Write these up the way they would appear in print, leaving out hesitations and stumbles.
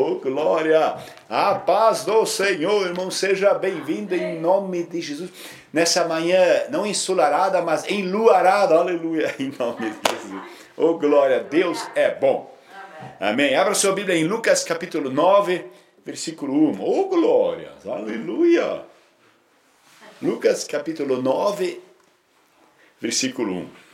Oh, glória! A paz do Senhor, irmão, seja bem-vindo em nome de Jesus. Nessa manhã, não ensolarada, mas enluarada, aleluia, em nome de Jesus. Oh, glória, Deus é bom. Amém. Abra sua Bíblia em Lucas capítulo 9, versículo 1. Oh, glória, aleluia. Lucas capítulo 9, versículo 1.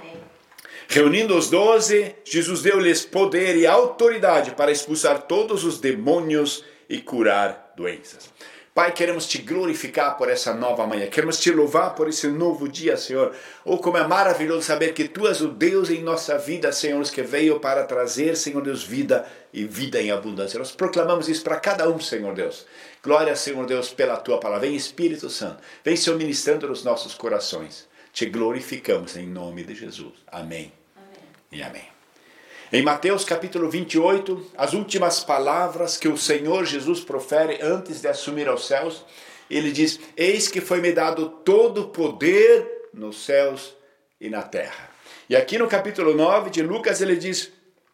Reunindo os 12, Jesus deu-lhes poder e autoridade para expulsar todos os demônios e curar doenças. Pai, queremos te glorificar por essa nova manhã. Queremos te louvar por esse novo dia, Senhor. Oh, como é maravilhoso saber que Tu és o Deus em nossa vida, Senhor, que veio para trazer, Senhor Deus, vida e vida em abundância. Nós proclamamos isso para cada um, Senhor Deus. Glória, Senhor Deus, pela Tua palavra. Vem, Espírito Santo. Vem, Senhor, ministrando nos nossos corações. Te glorificamos em nome de Jesus. Amém. E amém. Em Mateus capítulo 28, as últimas palavras que o Senhor Jesus profere antes de assumir aos céus, ele diz: eis que foi-me dado todo o poder nos céus e na terra. E aqui no capítulo 9 de Lucas ele diz: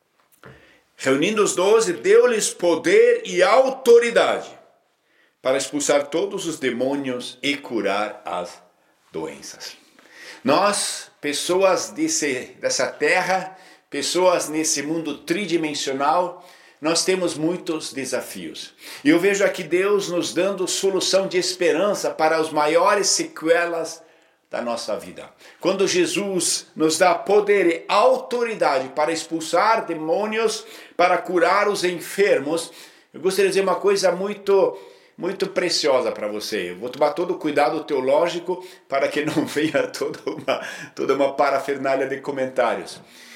reunindo os 12, deu-lhes poder e autoridade para expulsar todos os demônios e curar as doenças. Nós, pessoas dessa terra, pessoas nesse mundo tridimensional, nós temos muitos desafios. E eu vejo aqui Deus nos dando solução de esperança para as maiores sequelas da nossa vida. Quando Jesus nos dá poder e autoridade para expulsar demônios, para curar os enfermos, eu gostaria de dizer uma coisa muito preciosa para você. Eu vou tomar todo o cuidado teológico para que não venha toda uma parafernália de comentários.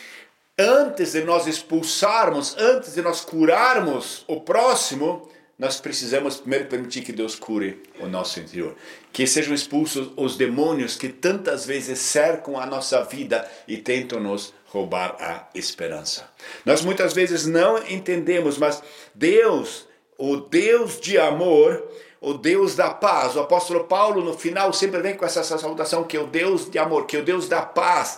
Antes de nós expulsarmos, antes de nós curarmos o próximo, nós precisamos primeiro permitir que Deus cure o nosso interior. Que sejam expulsos os demônios que tantas vezes cercam a nossa vida e tentam nos roubar a esperança. Nós muitas vezes não entendemos, mas Deus, o Deus de amor, o Deus da paz. O apóstolo Paulo no final sempre vem com essa saudação, que é o Deus de amor, que é o Deus da paz.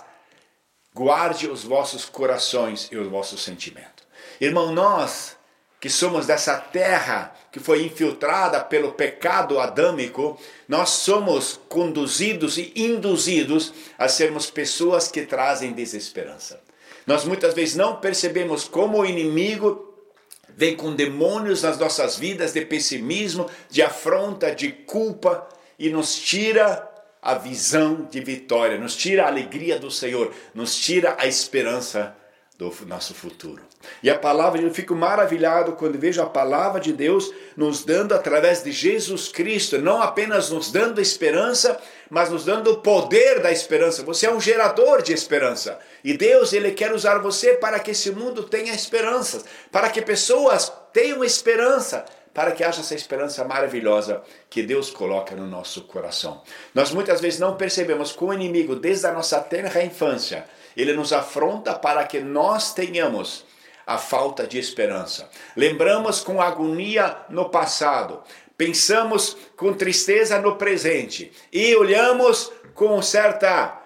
Guarde os vossos corações e os vossos sentimentos. Irmão, nós que somos dessa terra que foi infiltrada pelo pecado adâmico, nós somos conduzidos e induzidos a sermos pessoas que trazem desesperança. Nós muitas vezes não percebemos como o inimigo vem com demônios nas nossas vidas de pessimismo, de afronta, de culpa e nos tira a visão de vitória, nos tira a alegria do Senhor, nos tira a esperança do nosso futuro. E a palavra, eu fico maravilhado quando vejo a palavra de Deus nos dando através de Jesus Cristo, não apenas nos dando esperança, mas nos dando o poder da esperança. Você é um gerador de esperança. E Deus, Ele quer usar você para que esse mundo tenha esperanças, para que pessoas tenham esperança, para que haja essa esperança maravilhosa que Deus coloca no nosso coração. Nós muitas vezes não percebemos que o inimigo, desde a nossa tenra infância, ele nos afronta para que nós tenhamos a falta de esperança. Lembramos com agonia no passado, pensamos com tristeza no presente e olhamos com certa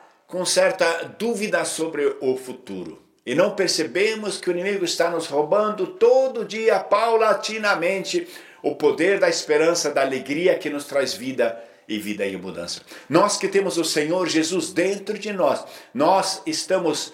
dúvida sobre o futuro. E não percebemos que o inimigo está nos roubando todo dia, paulatinamente, o poder da esperança, da alegria que nos traz vida e vida em abundância. Nós que temos o Senhor Jesus dentro de nós, nós estamos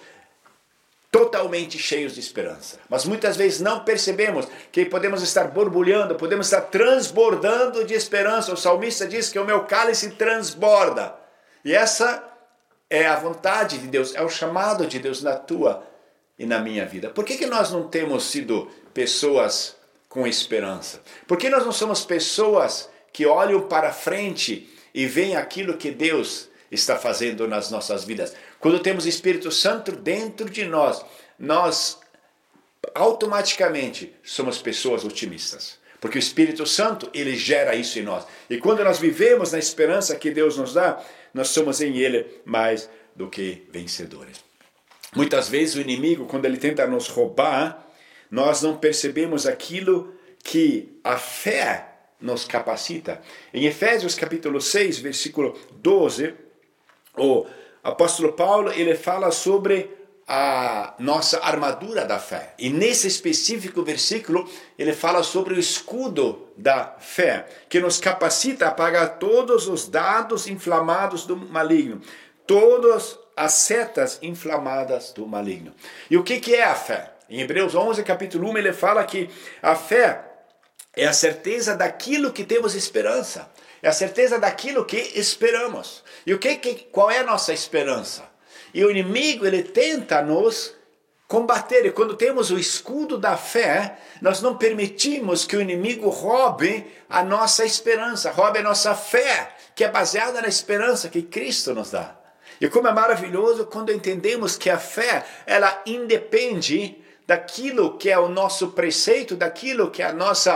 totalmente cheios de esperança. Mas muitas vezes não percebemos que podemos estar borbulhando, podemos estar transbordando de esperança. O salmista diz que o meu cálice transborda. E essa é a vontade de Deus, é o chamado de Deus na tua e na minha vida. Por que nós não temos sido pessoas com esperança? Por que nós não somos pessoas que olham para frente e veem aquilo que Deus está fazendo nas nossas vidas? Quando temos o Espírito Santo dentro de nós, nós automaticamente somos pessoas otimistas. Porque o Espírito Santo, ele gera isso em nós. E quando nós vivemos na esperança que Deus nos dá, nós somos em Ele mais do que vencedores. Muitas vezes o inimigo, quando ele tenta nos roubar, nós não percebemos aquilo que a fé nos capacita. Em Efésios capítulo 6, versículo 12, o apóstolo Paulo, ele fala sobre a nossa armadura da fé. E nesse específico versículo, ele fala sobre o escudo da fé, que nos capacita a apagar todos os dardos inflamados do maligno, todas as setas inflamadas do maligno. E o que é a fé? Em Hebreus 11, capítulo 1, ele fala que a fé é a certeza daquilo que temos esperança. É a certeza daquilo que esperamos. E qual é a nossa esperança? E o inimigo, ele tenta nos combater. E quando temos o escudo da fé, nós não permitimos que o inimigo roube a nossa esperança, roube a nossa fé, que é baseada na esperança que Cristo nos dá. E como é maravilhoso quando entendemos que a fé, ela independe daquilo que é o nosso preceito, daquilo que é a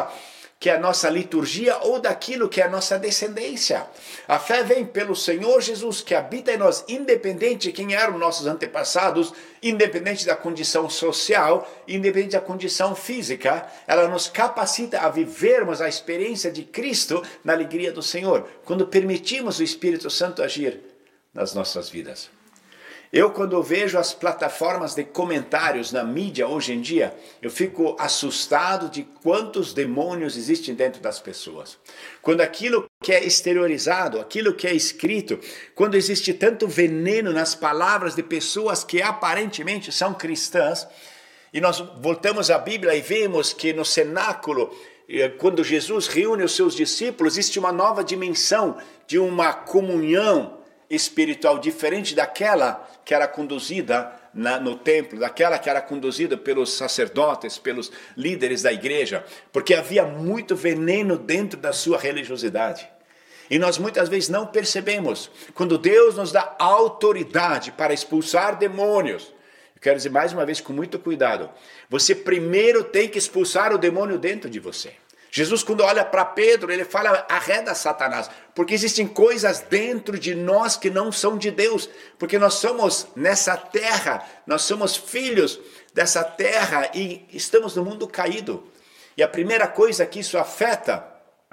nossa liturgia ou daquilo que é a nossa descendência. A fé vem pelo Senhor Jesus que habita em nós, independente de quem eram nossos antepassados, independente da condição social, independente da condição física. Ela nos capacita a vivermos a experiência de Cristo na alegria do Senhor, quando permitimos o Espírito Santo agir nas nossas vidas. Quando vejo as plataformas de comentários na mídia hoje em dia, eu fico assustado de quantos demônios existem dentro das pessoas. Quando aquilo que é exteriorizado, aquilo que é escrito, quando existe tanto veneno nas palavras de pessoas que aparentemente são cristãs, e nós voltamos à Bíblia e vemos que no cenáculo, quando Jesus reúne os seus discípulos, existe uma nova dimensão de uma comunhão espiritual diferente daquela que era conduzida no templo, daquela que era conduzida pelos sacerdotes, pelos líderes da igreja, porque havia muito veneno dentro da sua religiosidade. E nós muitas vezes não percebemos, quando Deus nos dá autoridade para expulsar demônios. Eu quero dizer mais uma vez com muito cuidado, você primeiro tem que expulsar o demônio dentro de você. Jesus, quando olha para Pedro, ele fala, arreda Satanás, porque existem coisas dentro de nós que não são de Deus, porque nós somos nessa terra, nós somos filhos dessa terra e estamos no mundo caído. E a primeira coisa que isso afeta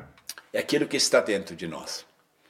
é aquilo que está dentro de nós.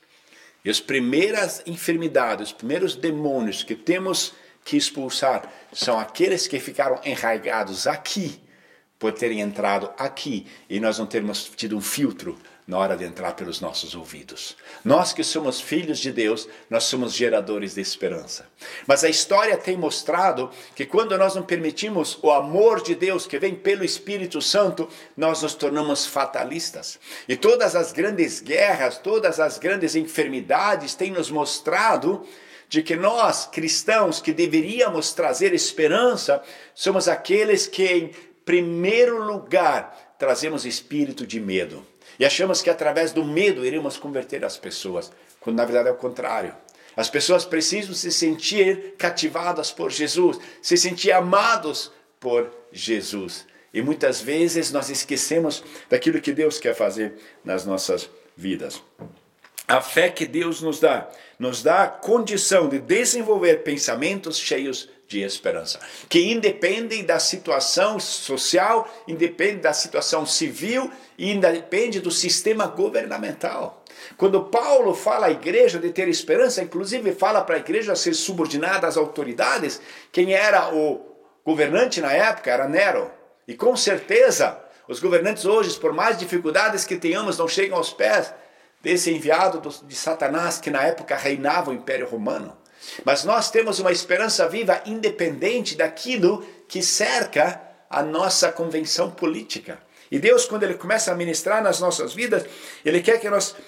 E as primeiras enfermidades, os primeiros demônios que temos que expulsar são aqueles que ficaram enraigados aqui, por terem entrado aqui e nós não termos tido um filtro na hora de entrar pelos nossos ouvidos. Nós que somos filhos de Deus, nós somos geradores de esperança. Mas a história tem mostrado que quando nós não permitimos o amor de Deus que vem pelo Espírito Santo, nós nos tornamos fatalistas. E todas as grandes guerras, todas as grandes enfermidades têm nos mostrado de que nós, cristãos, que deveríamos trazer esperança, somos aqueles que em primeiro lugar, trazemos espírito de medo. E achamos que através do medo iremos converter as pessoas, quando na verdade é o contrário. As pessoas precisam se sentir cativadas por Jesus, se sentir amados por Jesus. E muitas vezes nós esquecemos daquilo que Deus quer fazer nas nossas vidas. A fé que Deus nos dá a condição de desenvolver pensamentos cheios de esperança, que independem da situação social, independe da situação civil e independe do sistema governamental. Quando Paulo fala à igreja de ter esperança, inclusive fala para a igreja ser subordinada às autoridades, quem era o governante na época era Nero. E com certeza, os governantes hoje, por mais dificuldades que tenhamos, não chegam aos pés desse enviado de Satanás que na época reinava o Império Romano. Mas nós temos uma esperança viva independente daquilo que cerca a nossa convenção política. E Deus, quando Ele começa a ministrar nas nossas vidas, Ele quer que nós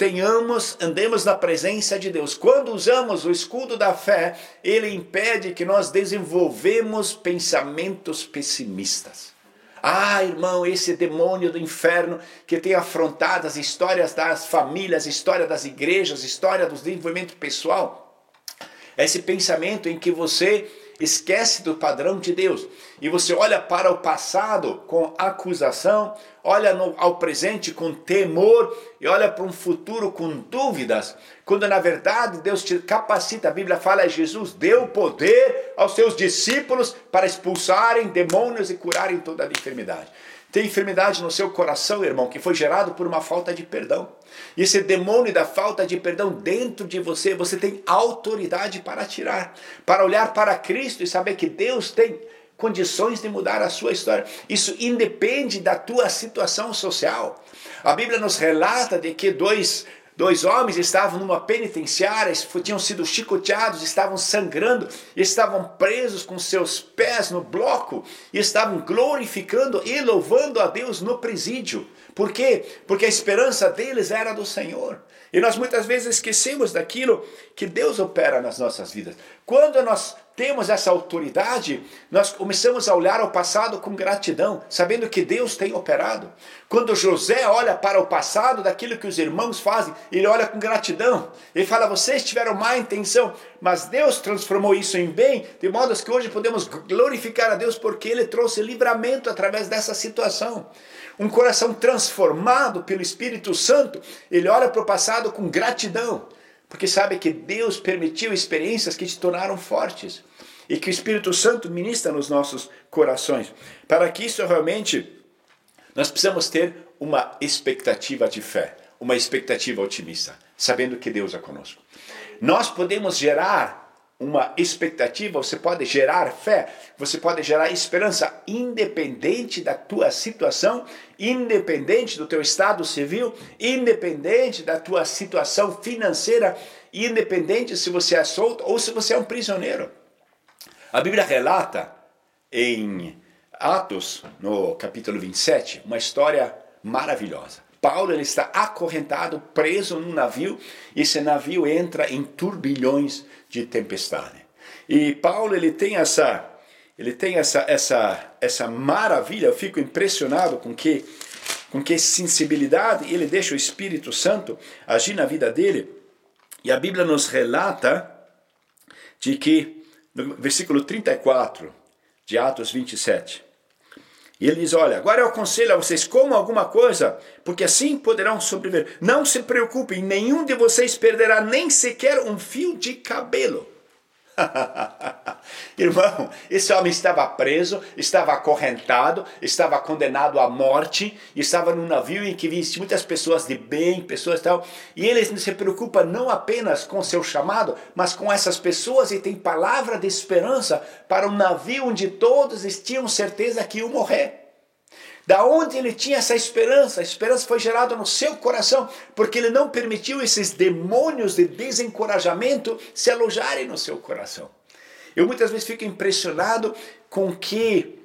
andemos na presença de Deus. Quando usamos o escudo da fé, Ele impede que nós desenvolvemos pensamentos pessimistas. Ah, irmão, esse demônio do inferno que tem afrontado as histórias das famílias, história das igrejas, história do desenvolvimento pessoal. Esse pensamento em que você esquece do padrão de Deus e você olha para o passado com acusação, olha ao presente com temor e olha para um futuro com dúvidas, quando na verdade Deus te capacita. A Bíblia fala que Jesus deu poder aos seus discípulos para expulsarem demônios e curarem toda a enfermidade. Tem enfermidade no seu coração, irmão, que foi gerado por uma falta de perdão. E esse demônio da falta de perdão dentro de você, você tem autoridade para tirar, para olhar para Cristo e saber que Deus tem condições de mudar a sua história. Isso independe da tua situação social. A Bíblia nos relata de que dois homens estavam numa penitenciária, tinham sido chicoteados, estavam sangrando, estavam presos com seus pés no bloco, e estavam glorificando e louvando a Deus no presídio. Por quê? Porque a esperança deles era do Senhor. E nós muitas vezes esquecemos daquilo que Deus opera nas nossas vidas. Quando nós temos essa autoridade, nós começamos a olhar ao passado com gratidão, sabendo que Deus tem operado. Quando José olha para o passado daquilo que os irmãos fazem, ele olha com gratidão. Ele fala, vocês tiveram má intenção, mas Deus transformou isso em bem, de modo que hoje podemos glorificar a Deus porque Ele trouxe livramento através dessa situação. Um coração transformado pelo Espírito Santo, ele olha para o passado com gratidão, porque sabe que Deus permitiu experiências que te tornaram fortes e que o Espírito Santo ministra nos nossos corações. Para que isso realmente, nós precisamos ter uma expectativa de fé, uma expectativa otimista, sabendo que Deus é conosco. Nós podemos gerar uma expectativa, você pode gerar fé, você pode gerar esperança, independente da tua situação, independente do teu estado civil, independente da tua situação financeira, independente se você é solto ou se você é um prisioneiro. A Bíblia relata em Atos, no capítulo 27, uma história maravilhosa. Paulo ele está acorrentado, preso num navio, e esse navio entra em turbilhões de tempestade. E Paulo ele tem essa maravilha, eu fico impressionado com que sensibilidade ele deixa o Espírito Santo agir na vida dele. E a Bíblia nos relata de que, no versículo 34 de Atos 27, e ele diz, olha, agora eu aconselho a vocês, comam alguma coisa, porque assim poderão sobreviver. Não se preocupem, nenhum de vocês perderá nem sequer um fio de cabelo. Irmão, esse homem estava preso, estava acorrentado, estava condenado à morte, estava num navio em que existiam muitas pessoas de bem, pessoas tal, e ele se preocupa não apenas com seu chamado, mas com essas pessoas, e tem palavra de esperança para um navio onde todos tinham certeza que iam morrer. Da onde ele tinha essa esperança? A esperança foi gerada no seu coração, porque ele não permitiu esses demônios de desencorajamento se alojarem no seu coração. Eu muitas vezes fico impressionado com que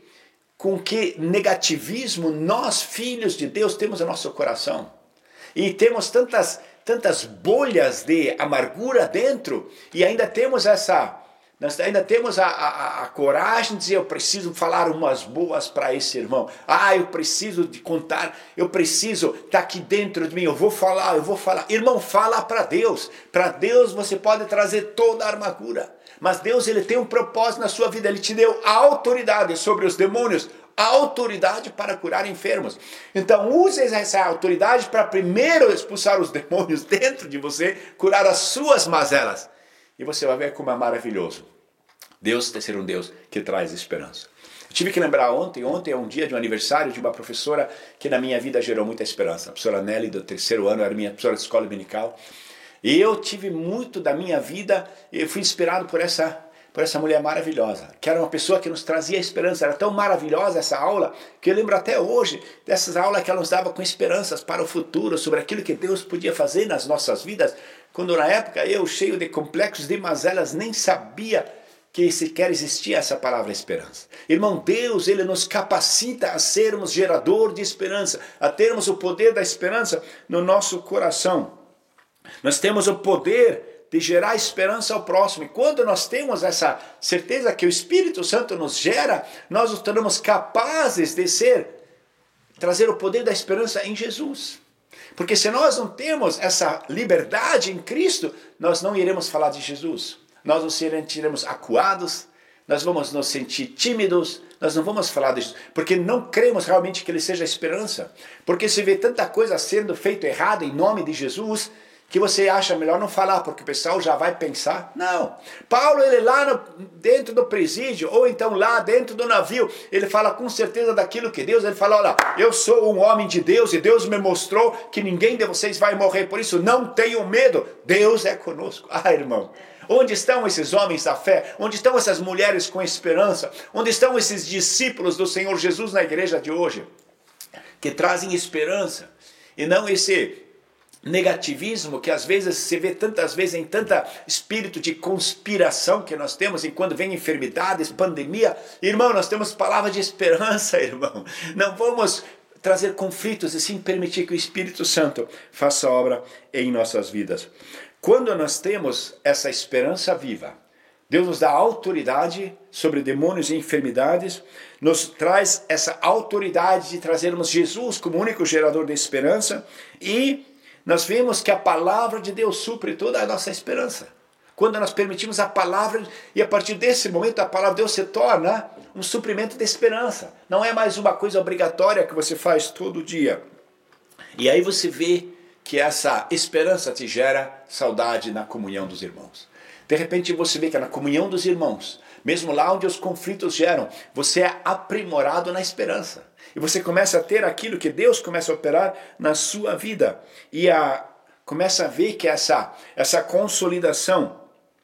negativismo nós, filhos de Deus, temos no nosso coração. E temos tantas bolhas de amargura dentro, e ainda temos nós ainda temos a coragem de dizer, eu preciso falar umas boas para esse irmão. Eu preciso de contar, eu preciso estar aqui dentro de mim, eu vou falar. Irmão, fala para Deus. Para Deus você pode trazer toda a amargura. Mas Deus ele tem um propósito na sua vida, Ele te deu autoridade sobre os demônios, autoridade para curar enfermos. Então use essa autoridade para primeiro expulsar os demônios dentro de você, curar as suas mazelas. E você vai ver como é maravilhoso Deus ter sido um Deus que traz esperança. Eu tive que lembrar ontem é um dia de um aniversário de uma professora que na minha vida gerou muita esperança. A professora Nelly, do 3º ano, era minha professora de escola dominical. E eu tive muito da minha vida, eu fui inspirado por essa mulher maravilhosa, que era uma pessoa que nos trazia esperança. Era tão maravilhosa essa aula, que eu lembro até hoje dessas aulas que ela nos dava com esperanças para o futuro, sobre aquilo que Deus podia fazer nas nossas vidas, quando na época eu, cheio de complexos, de mazelas, nem sabia que sequer existia essa palavra esperança. Irmão, Deus, Ele nos capacita a sermos gerador de esperança, a termos o poder da esperança no nosso coração. Nós temos o poder de gerar esperança ao próximo. E quando nós temos essa certeza que o Espírito Santo nos gera, nós nos tornamos capazes de trazer o poder da esperança em Jesus. Porque se nós não temos essa liberdade em Cristo, nós não iremos falar de Jesus. Nós nos sentiremos acuados, nós vamos nos sentir tímidos, nós não vamos falar disso, porque não cremos realmente que Ele seja a esperança. Porque se vê tanta coisa sendo feita errada em nome de Jesus, que você acha melhor não falar, porque o pessoal já vai pensar. Não. Paulo, ele lá dentro do presídio, ou então lá dentro do navio, ele fala com certeza daquilo que Deus, ele fala, olha, eu sou um homem de Deus, e Deus me mostrou que ninguém de vocês vai morrer, por isso não tenham medo, Deus é conosco. Ah, irmão, onde estão esses homens da fé? Onde estão essas mulheres com esperança? Onde estão esses discípulos do Senhor Jesus na igreja de hoje? Que trazem esperança, e não esse negativismo que às vezes se vê tantas vezes em tanta espírito de conspiração que nós temos, e quando vem enfermidades, pandemia, irmão, nós temos palavra de esperança, irmão. Não vamos trazer conflitos e sim permitir que o Espírito Santo faça obra em nossas vidas. Quando nós temos essa esperança viva, Deus nos dá autoridade sobre demônios e enfermidades, nos traz essa autoridade de trazermos Jesus como único gerador de esperança, e nós vemos que a palavra de Deus supre toda a nossa esperança. Quando nós permitimos a palavra, e a partir desse momento a palavra de Deus se torna um suprimento de esperança. Não é mais uma coisa obrigatória que você faz todo dia. E aí você vê que essa esperança te gera saudade na comunhão dos irmãos. De repente você vê que na comunhão dos irmãos, mesmo lá onde os conflitos geram, você é aprimorado na esperança. E você começa a ter aquilo que Deus começa a operar na sua vida. E começa a ver que essa consolidação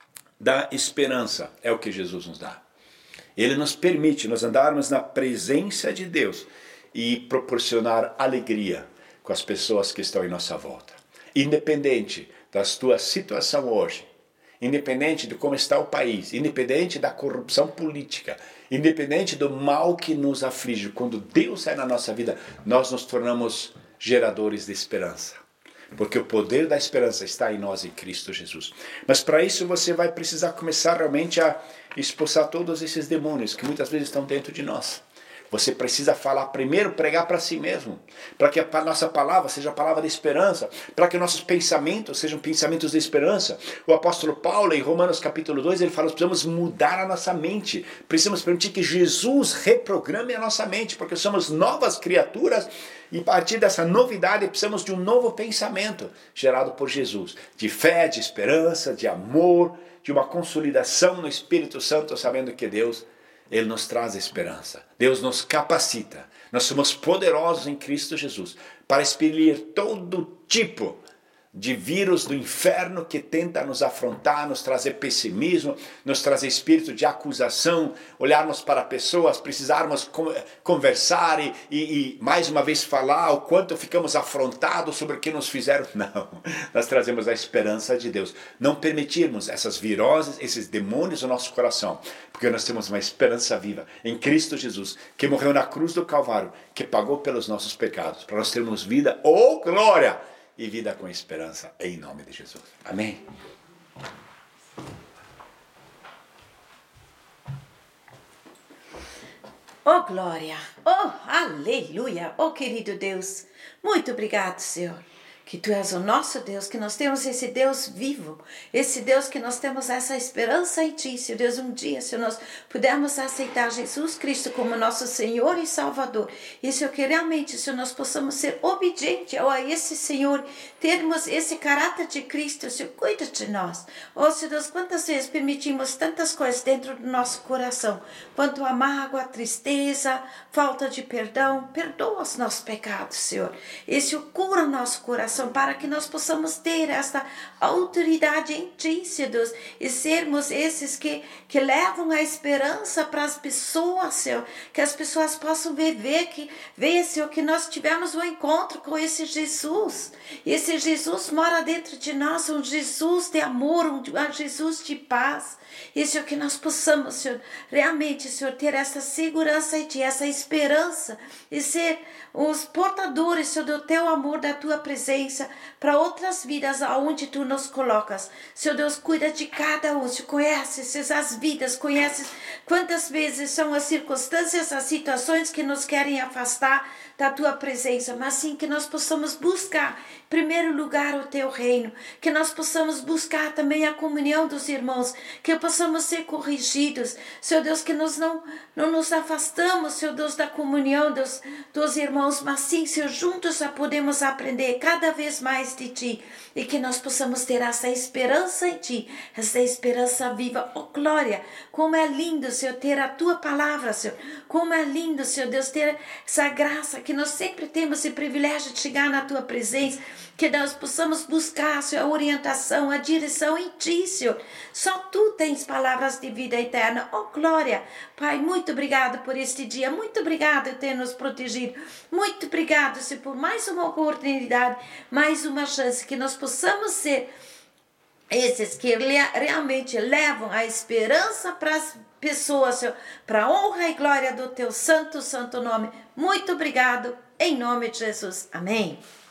da esperança é o que Jesus nos dá. Ele nos permite nós andarmos na presença de Deus e proporcionar alegria com as pessoas que estão em nossa volta. Independente da tua situação hoje, independente de como está o país, independente da corrupção política, independente do mal que nos aflige, quando Deus é na nossa vida, nós nos tornamos geradores de esperança. Porque o poder da esperança está em nós, em Cristo Jesus. Mas para isso você vai precisar começar realmente a expulsar todos esses demônios que muitas vezes estão dentro de nós. Você precisa falar primeiro, pregar para si mesmo, para que a nossa palavra seja a palavra de esperança, para que nossos pensamentos sejam pensamentos de esperança. O apóstolo Paulo, em Romanos capítulo 2, ele fala que precisamos mudar a nossa mente, precisamos permitir que Jesus reprograme a nossa mente, porque somos novas criaturas, e a partir dessa novidade precisamos de um novo pensamento gerado por Jesus, de fé, de esperança, de amor, de uma consolidação no Espírito Santo, sabendo que Deus, Ele nos traz esperança. Deus nos capacita. Nós somos poderosos em Cristo Jesus para expelir todo tipo de vírus do inferno que tenta nos afrontar, nos trazer pessimismo, nos trazer espírito de acusação, olharmos para pessoas, precisarmos conversar e mais uma vez falar o quanto ficamos afrontados sobre o que nos fizeram. Não, nós trazemos a esperança de Deus. Não permitirmos essas viroses, esses demônios no nosso coração, porque nós temos uma esperança viva em Cristo Jesus, que morreu na cruz do Calvário, que pagou pelos nossos pecados, para nós termos vida, oh glória! E vida com esperança, em nome de Jesus. Amém? Oh, glória! Oh, aleluia! Oh, querido Deus, muito obrigado, Senhor, que Tu és o nosso Deus, que nós temos esse Deus vivo, esse Deus que nós temos essa esperança em Ti, Senhor Deus, um dia, se nós pudermos aceitar Jesus Cristo como nosso Senhor e Salvador, e Senhor, que realmente, Senhor, nós possamos ser obedientes a esse Senhor, termos esse caráter de Cristo, Senhor, cuida de nós. Oh, Senhor Deus, quantas vezes permitimos tantas coisas dentro do nosso coração, quanto a mágoa, a tristeza, falta de perdão, perdoa os nossos pecados, Senhor, e Senhor, cura nosso coração, para que nós possamos ter essa autoridade em Ti, Senhor Deus, e sermos esses que levam a esperança para as pessoas, Senhor, que as pessoas possam ver, Senhor, que nós tivemos um encontro com esse Jesus, e esse Jesus mora dentro de nós, um Jesus de amor, um Jesus de paz, e Senhor, que nós possamos, Senhor, realmente, Senhor, ter essa segurança em Ti, essa esperança, e ser os portadores, Senhor, do Teu amor, da Tua presença, para outras vidas aonde Tu nos colocas. Senhor Deus, cuida de cada um, Senhor, conheces as vidas, conheces quantas vezes são as circunstâncias, as situações que nos querem afastar da Tua presença, mas sim que nós possamos buscar, em primeiro lugar, o Teu reino, que nós possamos buscar também a comunhão dos irmãos, que possamos ser corrigidos, Senhor Deus, que nós não nos afastamos, Senhor Deus, da comunhão dos irmãos, mas sim, Senhor, juntos já podemos aprender cada vez mais de Ti e que nós possamos ter essa esperança em Ti, essa esperança viva. Oh, glória! Como é lindo, Senhor, ter a Tua palavra, Senhor. Como é lindo, Senhor Deus, ter essa graça que nós sempre temos esse privilégio de chegar na Tua presença, que nós possamos buscar, Senhor, a orientação, a direção em Ti, Senhor. Só Tu tens palavras de vida eterna. Oh, glória! Pai, muito obrigado por este dia. Muito obrigado por ter nos protegido. Muito obrigado, Senhor, por mais uma oportunidade, mais uma chance, que nós possamos ser esses que realmente levam a esperança para as pessoas, Senhor, para a honra e glória do Teu santo, santo nome. Muito obrigado, em nome de Jesus. Amém.